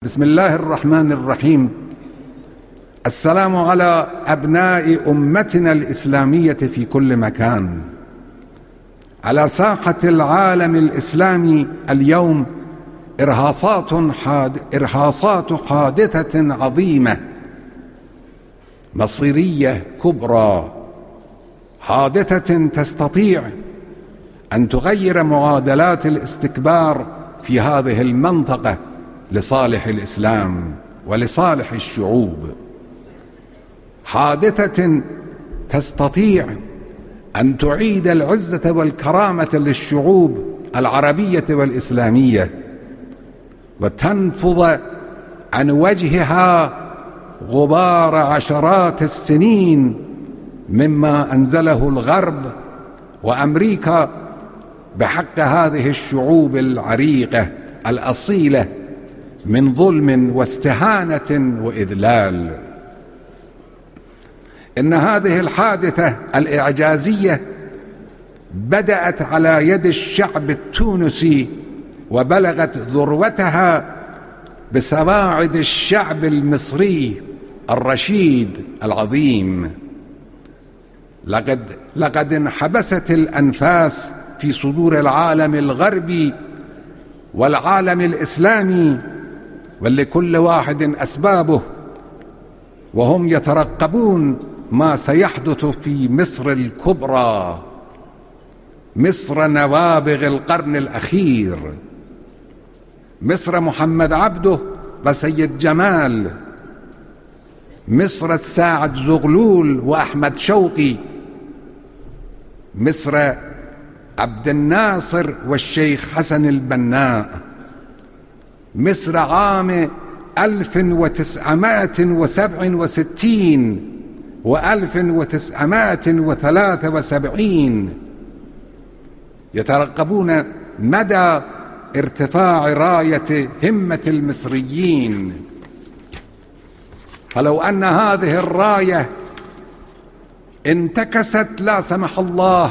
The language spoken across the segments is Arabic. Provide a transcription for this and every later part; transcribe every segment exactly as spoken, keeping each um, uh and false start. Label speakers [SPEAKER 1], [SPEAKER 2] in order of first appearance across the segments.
[SPEAKER 1] بسم الله الرحمن الرحيم. السلام على أبناء أمتنا الإسلامية في كل مكان. على ساحة العالم الإسلامي اليوم إرهاصات حاد... إرهاصات حادثة عظيمة مصيرية كبرى، حادثة تستطيع أن تغير معادلات الاستكبار في هذه المنطقة لصالح الإسلام ولصالح الشعوب، حادثة تستطيع أن تعيد العزة والكرامة للشعوب العربية والإسلامية وتنفض عن وجهها غبار عشرات السنين مما أنزله الغرب وأمريكا بحق هذه الشعوب العريقة الأصيلة من ظلم واستهانة وإذلال. إن هذه الحادثة الإعجازية بدأت على يد الشعب التونسي وبلغت ذروتها بسواعد الشعب المصري الرشيد العظيم. لقد, لقد انحبست الأنفاس في صدور العالم الغربي والعالم الإسلامي، ولكل واحد أسبابه، وهم يترقبون ما سيحدث في مصر الكبرى، مصر نوابغ القرن الأخير، مصر محمد عبده وسيد جمال، مصر الساعد زغلول وأحمد شوقي، مصر عبد الناصر والشيخ حسن البناء، مصر عام ألف وتسعمائة وسبعة وستين وألف وتسعمائة وثلاثة وسبعين. يترقبون مدى ارتفاع راية همة المصريين، فلو أن هذه الراية انتكست لا سمح الله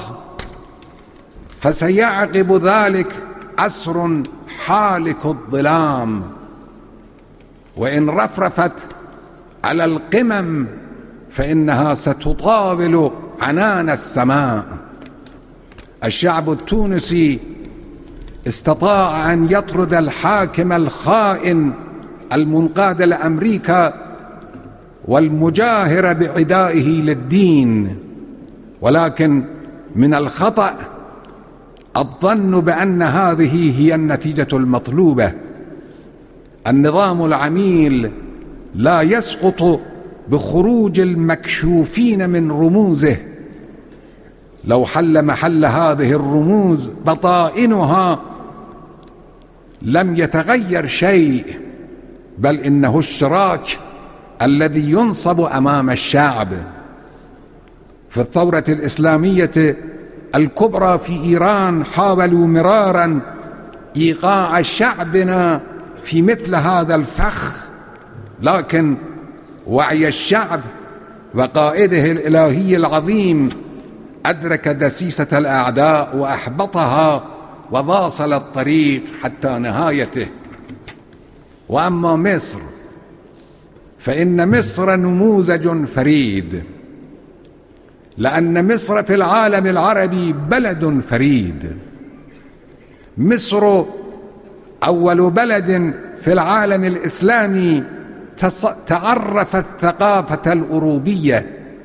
[SPEAKER 1] فسيعقب ذلك عصر حالك الظلام، وإن رفرفت على القمم فإنها ستطاول عنان السماء. الشعب التونسي استطاع أن يطرد الحاكم الخائن المنقاد لأمريكا والمجاهر بعدائه للدين، ولكن من الخطأ الظن بأن هذه هي النتيجة المطلوبة. النظام العميل لا يسقط بخروج المكشوفين من رموزه، لو حل محل هذه الرموز بطائنها لم يتغير شيء، بل إنه الشراك الذي ينصب أمام الشعب. في الثورة الإسلامية الكبرى في إيران حاولوا مرارا إيقاع شعبنا في مثل هذا الفخ، لكن وعي الشعب وقائده الإلهي العظيم أدرك دسيسة الأعداء وأحبطها وواصل الطريق حتى نهايته. وأما مصر فإن مصر نموذج فريد، لأن مصر في العالم العربي بلد فريد. مصر أول بلد في العالم الإسلامي تعرف الثقافة الأوروبية،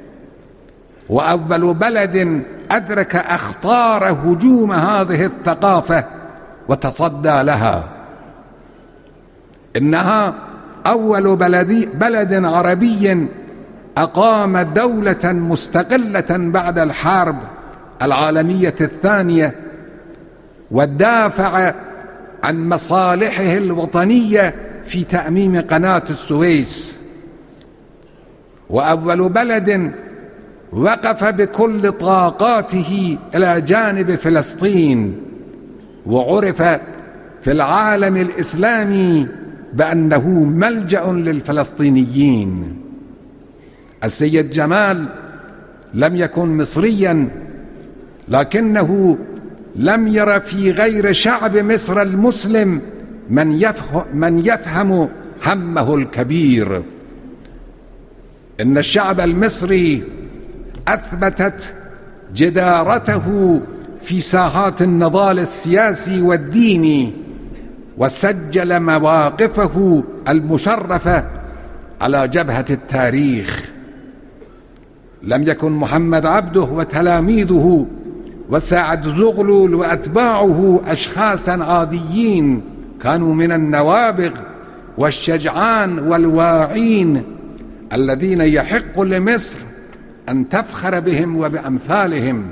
[SPEAKER 1] وأول بلد أدرك أخطار هجوم هذه الثقافة وتصدى لها. إنها أول بلد, بلد عربي أقام دولة مستقلة بعد الحرب العالمية الثانية ودافع عن مصالحه الوطنية في تأميم قناة السويس، وأول بلد وقف بكل طاقاته إلى جانب فلسطين، وعرف في العالم الإسلامي بأنه ملجأ للفلسطينيين. السيد جمال لم يكن مصريا، لكنه لم ير في غير شعب مصر المسلم من يفهم, من يفهم همه الكبير. إن الشعب المصري أثبتت جدارته في ساحات النضال السياسي والديني، وسجل مواقفه المشرفة على جبهة التاريخ. لم يكن محمد عبده وتلاميذه وسعد زغلول وأتباعه أشخاصا عاديين، كانوا من النوابغ والشجعان والواعين الذين يحق لمصر أن تفخر بهم وبأمثالهم.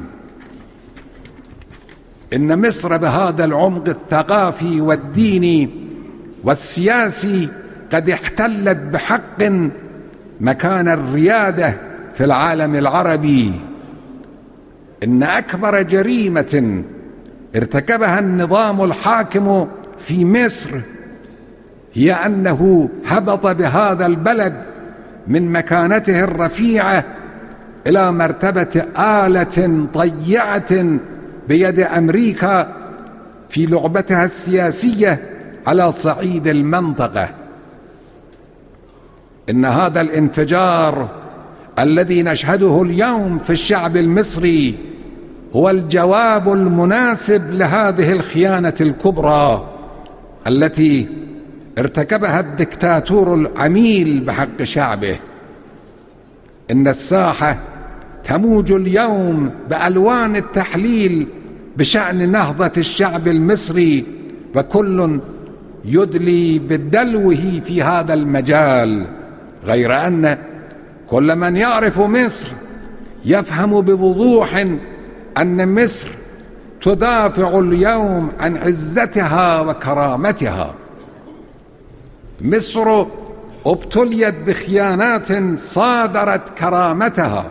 [SPEAKER 1] إن مصر بهذا العمق الثقافي والديني والسياسي قد احتلت بحق مكان الريادة في العالم العربي. إن أكبر جريمة ارتكبها النظام الحاكم في مصر هي أنه هبط بهذا البلد من مكانته الرفيعة إلى مرتبة آلة طيعة بيد أمريكا في لعبتها السياسية على صعيد المنطقة. إن هذا الانفجار الذي نشهده اليوم في الشعب المصري هو الجواب المناسب لهذه الخيانة الكبرى التي ارتكبها الدكتاتور العميل بحق شعبه. إن الساحة تموج اليوم بألوان التحليل بشأن نهضة الشعب المصري، وكل يدلي بدلوه في هذا المجال، غير أن كل من يعرف مصر يفهم بوضوح أن مصر تدافع اليوم عن عزتها وكرامتها. مصر ابتليت بخيانات صادرت كرامتها.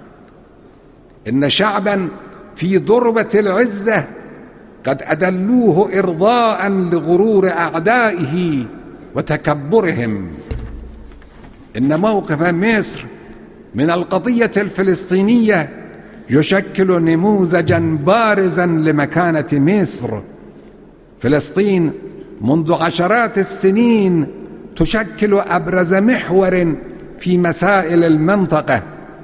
[SPEAKER 1] إن شعبا في ذروة العزة قد أدلوه إرضاء لغرور أعدائه وتكبرهم. إن موقف مصر من القضية الفلسطينية يشكل نموذجا بارزا لمكانة مصر. فلسطين منذ عشرات السنين تشكل أبرز محور في مسائل المنطقة،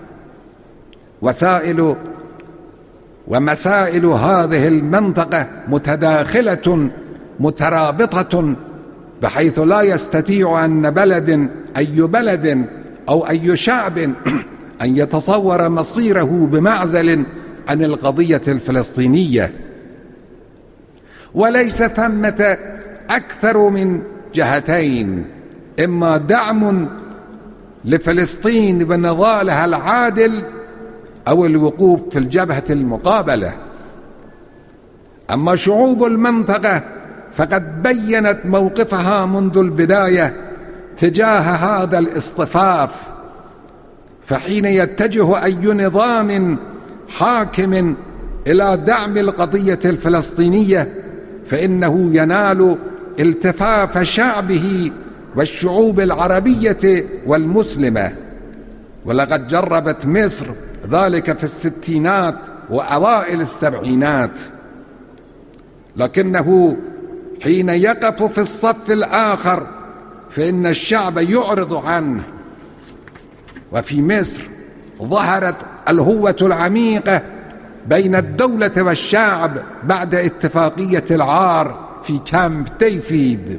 [SPEAKER 1] وسائل ومسائل هذه المنطقة متداخلة مترابطة، بحيث لا يستطيع أن بلد أي بلد أو أي شعب أن يتصور مصيره بمعزل عن القضية الفلسطينية. وليس ثمة أكثر من جهتين: إما دعم لفلسطين بنضالها العادل، أو الوقوف في الجبهة المقابلة. أما شعوب المنطقة فقد بيّنت موقفها منذ البداية تجاه هذا الاصطفاف، فحين يتجه أي نظام حاكم إلى دعم القضية الفلسطينية فإنه ينال التفاف شعبه والشعوب العربية والمسلمة. ولقد جربت مصر ذلك في الستينات وأوائل السبعينات، لكنه حين يقف في الصف الآخر فإن الشعب يعرض عنه. وفي مصر ظهرت الهوة العميقة بين الدولة والشعب بعد اتفاقية العار في كامب ديفيد.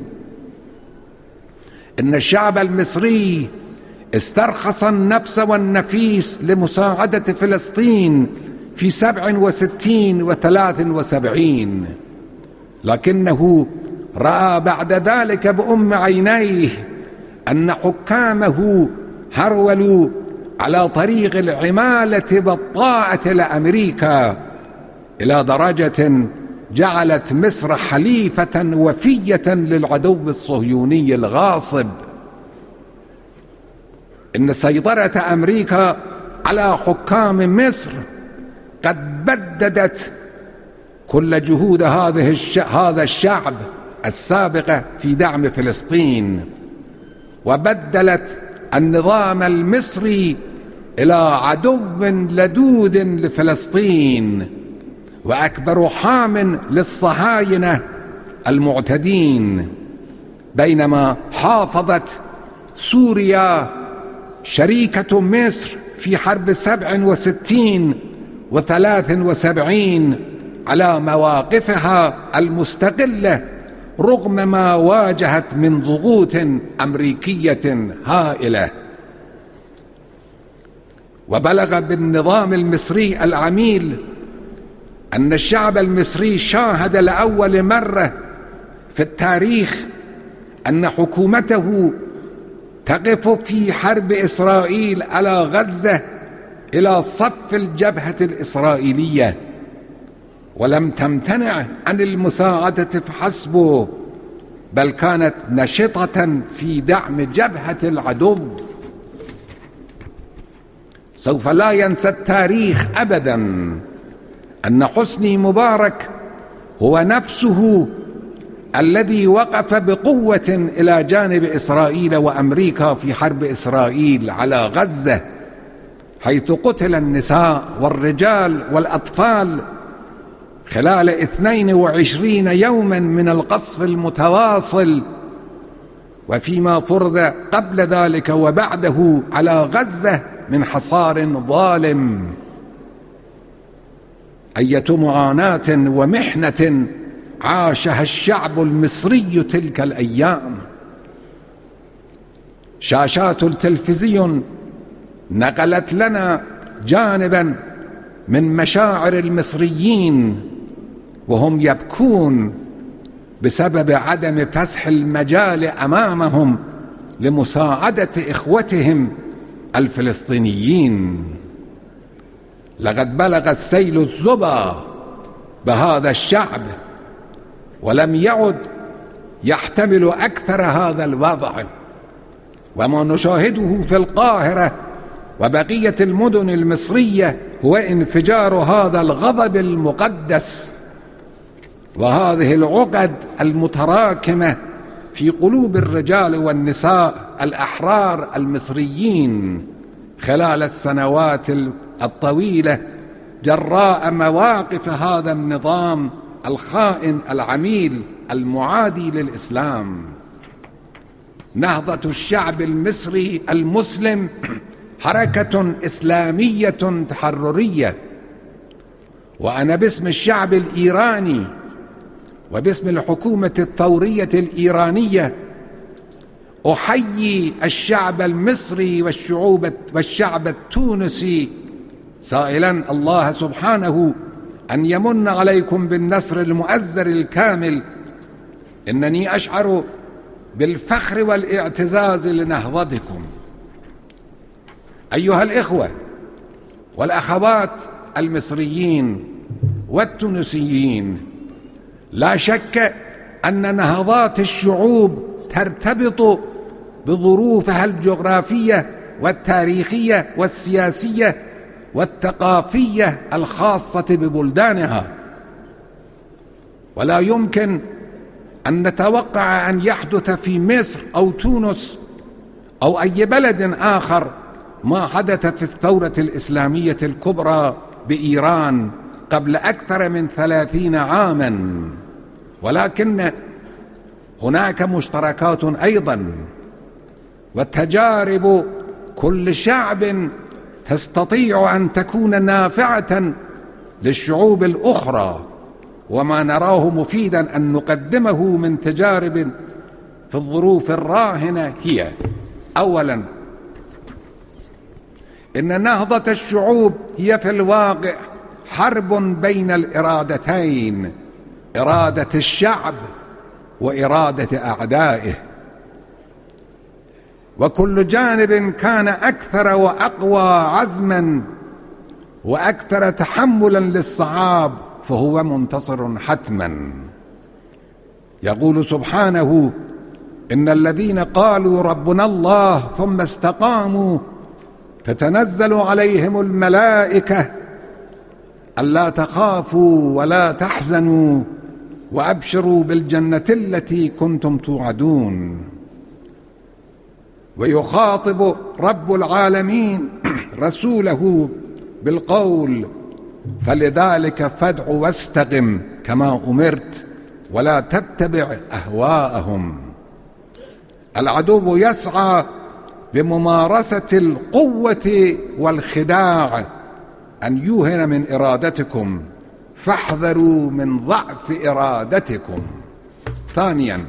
[SPEAKER 1] إن الشعب المصري استرخص النفس والنفيس لمساعدة فلسطين في سبع وستين وثلاث وسبعين، لكنه رأى بعد ذلك بأم عينيه أن حكامه هرولوا على طريق العمالة والطاعة لأمريكا، إلى درجة جعلت مصر حليفة وفية للعدو الصهيوني الغاصب. إن سيطرة أمريكا على حكام مصر قد بددت كل جهود هذه الش... هذا الشعب السابقة في دعم فلسطين، وبدلت النظام المصري إلى عدو لدود لفلسطين وأكبر حام للصهاينة المعتدين. بينما حافظت سوريا شريكة مصر في حرب سبع وستين وثلاث وسبعين على مواقفها المستقلة رغم ما واجهت من ضغوط أمريكية هائلة. وبلغ بالنظام المصري العميل أن الشعب المصري شاهد لأول مرة في التاريخ أن حكومته تقف في حرب إسرائيل على غزة إلى صف الجبهة الإسرائيلية، ولم تمتنع عن المساعدة فحسب، بل كانت نشطة في دعم جبهة العدو. سوف لا ينسى التاريخ أبدا أن حسني مبارك هو نفسه الذي وقف بقوة إلى جانب إسرائيل وأمريكا في حرب إسرائيل على غزة، حيث قتل النساء والرجال والأطفال خلال اثنين وعشرين يوما من القصف المتواصل، وفيما فرض قبل ذلك وبعده على غزة من حصار ظالم. أية معاناة ومحنة عاشها الشعب المصري تلك الأيام. شاشات التلفزيون نقلت لنا جانبا من مشاعر المصريين وهم يبكون بسبب عدم فسح المجال أمامهم لمساعدة إخوتهم الفلسطينيين. لقد بلغ السيل الزبا بهذا الشعب ولم يعد يحتمل أكثر هذا الوضع، وما نشاهده في القاهرة وبقية المدن المصرية هو انفجار هذا الغضب المقدس وهذه العقد المتراكمة في قلوب الرجال والنساء الأحرار المصريين خلال السنوات الطويلة جراء مواقف هذا النظام الخائن العميل المعادي للإسلام. نهضة الشعب المصري المسلم حركة إسلامية تحررية، وأنا باسم الشعب الإيراني وباسم الحكومة الثورية الإيرانية أحيي الشعب المصري والشعوب والشعب التونسي سائلا الله سبحانه أن يمن عليكم بالنصر المؤزر الكامل. إنني أشعر بالفخر والاعتزاز لنهضتكم أيها الإخوة والأخوات المصريين والتونسيين. لا شك أن نهضات الشعوب ترتبط بظروفها الجغرافية والتاريخية والسياسية والثقافية الخاصة ببلدانها، ولا يمكن أن نتوقع أن يحدث في مصر أو تونس أو أي بلد آخر ما حدث في الثورة الإسلامية الكبرى بإيران قبل أكثر من ثلاثين عاما، ولكن هناك مشتركات أيضا، والتجارب كل شعب تستطيع أن تكون نافعة للشعوب الأخرى. وما نراه مفيدا أن نقدمه من تجارب في الظروف الراهنة هي: أولا، إن نهضة الشعوب هي في الواقع حرب بين الإرادتين، إرادة الشعب وإرادة أعدائه، وكل جانب كان أكثر وأقوى عزما وأكثر تحملا للصعاب فهو منتصر حتما. يقول سبحانه: إن الذين قالوا ربنا الله ثم استقاموا تتنزل عليهم الملائكة ألا تخافوا ولا تحزنوا وأبشروا بالجنة التي كنتم توعدون. ويخاطب رب العالمين رسوله بالقول: فلذلك فادع واستقم كما أمرت ولا تتبع أهواءهم. العدو يسعى بممارسة القوة والخداع أن يوهن من إرادتكم، فاحذروا من ضعف إرادتكم. ثانيا،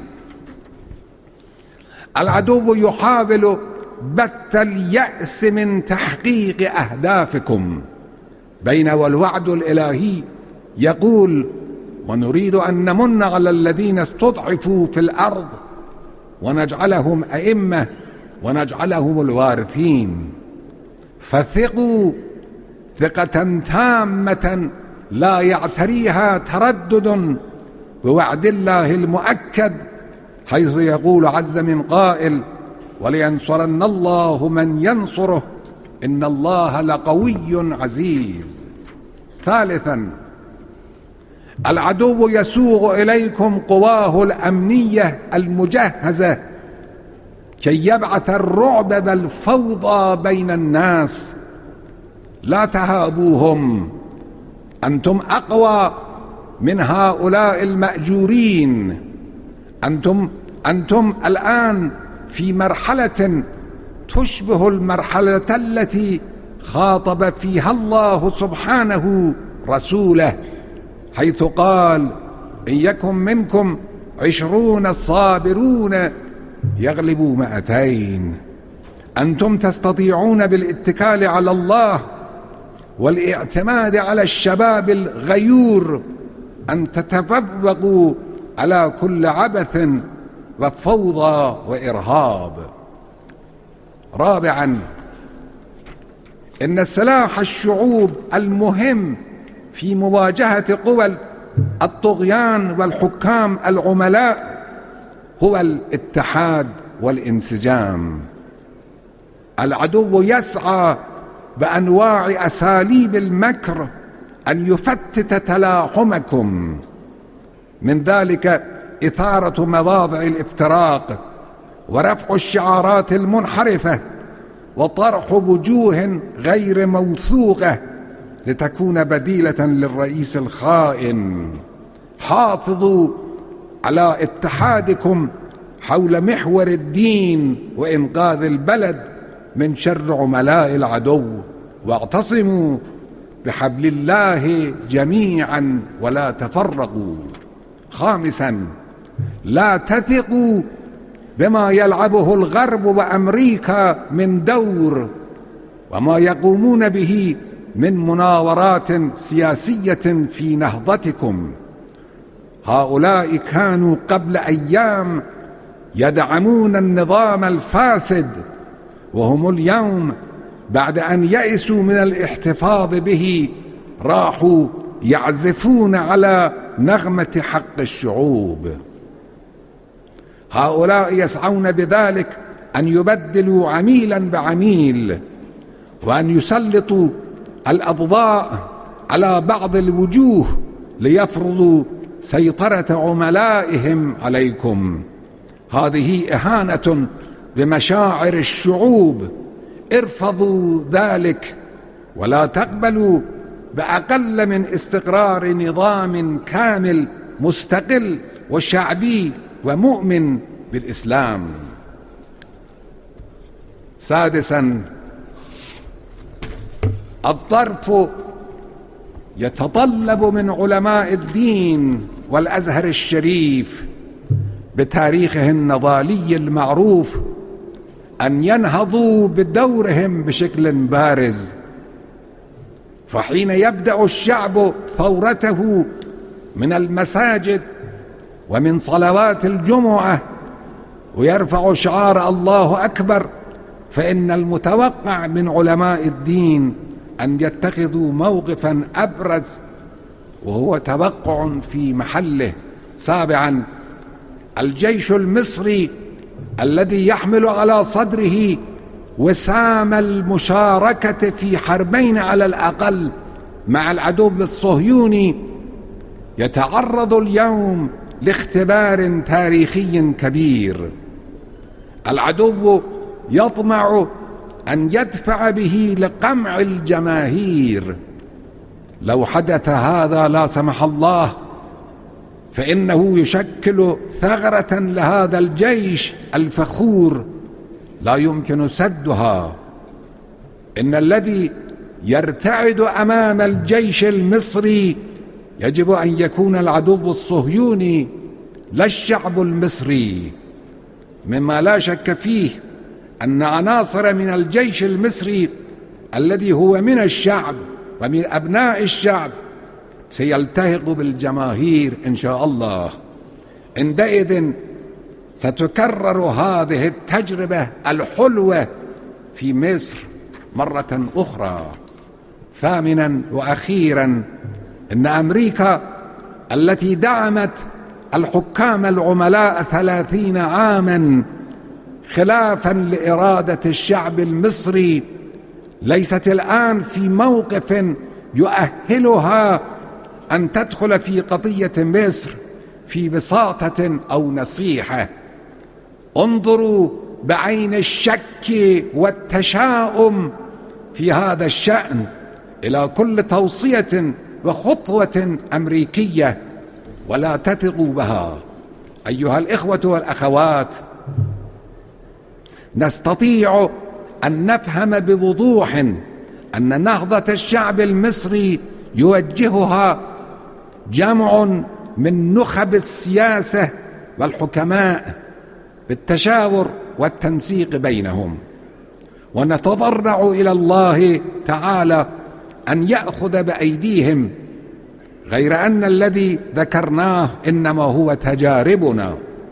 [SPEAKER 1] العدو يحاول بث اليأس من تحقيق أهدافكم، بينما والوعد الإلهي يقول: ونريد أن نمن على الذين استضعفوا في الأرض ونجعلهم أئمة ونجعلهم الوارثين. فثقوا ثقة تامة لا يعتريها تردد بوعد الله المؤكد، حيث يقول عز من قائل: ولينصرن الله من ينصره إن الله لقوي عزيز. ثالثا، العدو يسوغ إليكم قواه الأمنية المجهزة كي يبعث الرعب والفوضى بين الناس. لا تهابوهم، أنتم أقوى من هؤلاء المأجورين. أنتم أنتم الآن في مرحلة تشبه المرحلة التي خاطب فيها الله سبحانه رسوله، حيث قال: إن يكن منكم عشرون صابرون يغلبوا مئتين. أنتم تستطيعون بالاتكال على الله والاعتماد على الشباب الغيور أن تتفوقوا على كل عبث وفوضى وإرهاب. رابعا، إن سلاح الشعوب المهم في مواجهة قوى الطغيان والحكام العملاء هو الاتحاد والانسجام. العدو يسعى بأنواع أساليب المكر أن يفتت تلاحمكم، من ذلك إثارة مواضع الافتراق ورفع الشعارات المنحرفة وطرح وجوه غير موثوقة لتكون بديلة للرئيس الخائن. حافظوا على اتحادكم حول محور الدين وإنقاذ البلد من شر عملاء العدو، واعتصموا بحبل الله جميعا ولا تفرقوا. خامسا، لا تثقوا بما يلعبه الغرب وأمريكا من دور وما يقومون به من مناورات سياسية في نهضتكم. هؤلاء كانوا قبل أيام يدعمون النظام الفاسد، وهم اليوم بعد أن يئسوا من الاحتفاظ به راحوا يعزفون على نغمة حق الشعوب. هؤلاء يسعون بذلك أن يبدلوا عميلا بعميل، وأن يسلطوا الأضواء على بعض الوجوه ليفرضوا سيطرة عملائهم عليكم. هذه إهانة بمشاعر الشعوب، ارفضوا ذلك ولا تقبلوا بأقل من استقرار نظام كامل مستقل وشعبي ومؤمن بالإسلام. سادسا، الظرف يتطلب من علماء الدين والأزهر الشريف بتاريخه النضالي المعروف أن ينهضوا بدورهم بشكل بارز. فحين يبدأ الشعب ثورته من المساجد ومن صلوات الجمعة ويرفع شعار الله أكبر، فإن المتوقع من علماء الدين أن يتخذوا موقفا أبرز، وهو توقع في محله. سابعا، الجيش المصري الذي يحمل على صدره وسام المشاركة في حربين على الأقل مع العدو الصهيوني يتعرض اليوم لاختبار تاريخي كبير. العدو يطمع أن يدفع به لقمع الجماهير. لو حدث هذا لا سمح الله فإنه يشكل ثغرة لهذا الجيش الفخور لا يمكن سدها. إن الذي يرتعد أمام الجيش المصري يجب أن يكون العدو الصهيوني لا الشعب المصري، مما لا شك فيه أن عناصر من الجيش المصري الذي هو من الشعب ومن أبناء الشعب سيلتحق بالجماهير إن شاء الله. عندئذ ستكرر هذه التجربة الحلوة في مصر مرة أخرى. ثامنا وأخيرا، إن أمريكا التي دعمت الحكام العملاء ثلاثين عاما خلافا لإرادة الشعب المصري ليست الآن في موقف يؤهلها أن تدخل في قضية مصر في بساطة أو نصيحة. انظروا بعين الشك والتشاؤم في هذا الشأن إلى كل توصية وخطوة أمريكية ولا تثقوا بها. أيها الإخوة والأخوات، نستطيع أن نفهم بوضوح أن نهضة الشعب المصري يوجهها جمع من نخب السياسة والحكماء بالتشاور والتنسيق بينهم، ونتضرع إلى الله تعالى أن يأخذ بأيديهم، غير أن الذي ذكرناه إنما هو تجاربنا.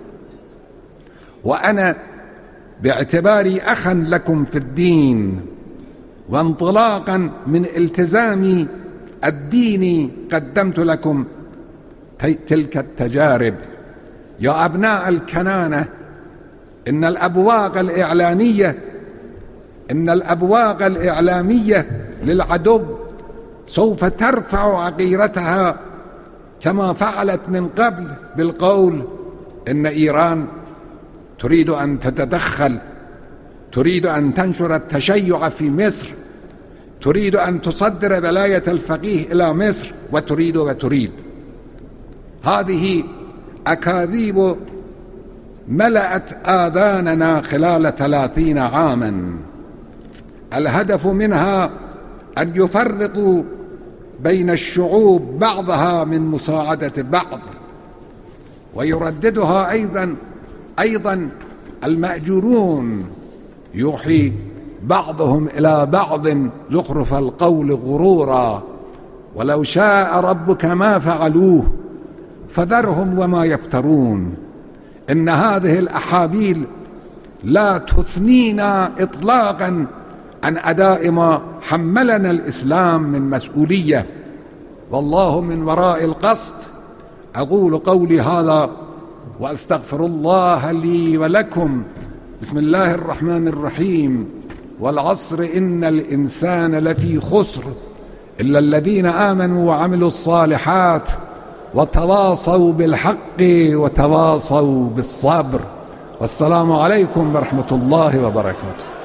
[SPEAKER 1] وأنا باعتباري أخا لكم في الدين وانطلاقا من التزامي الديني قدمت لكم تلك التجارب. يا أبناء الكنانة، إن الأبواق الإعلامية إن الأبواق الإعلامية للعدو سوف ترفع عقيرتها كما فعلت من قبل بالقول إن إيران تريد أن تتدخل، تريد أن تنشر التشيع في مصر، تريد أن تصدر ولاية الفقيه إلى مصر، وتريد وتريد. هذه أكاذيب ملأت آذاننا خلال ثلاثين عاما، الهدف منها أن يفرقوا بين الشعوب بعضها من مساعدة بعض، ويرددها أيضا أيضا المأجورون، يوحي بعضهم إلى بعض زخرف القول غرورا، ولو شاء ربك ما فعلوه فذرهم وما يفترون. إن هذه الأحابيل لا تثنينا إطلاقا عن أداء ما حملنا الإسلام من مسؤولية، والله من وراء القصد. أقول قولي هذا وأستغفر الله لي ولكم. بسم الله الرحمن الرحيم. والعصر إن الإنسان لفي خسر إلا الذين آمنوا وعملوا الصالحات وتواصوا بالحق وتواصوا بالصبر. والسلام عليكم ورحمة الله وبركاته.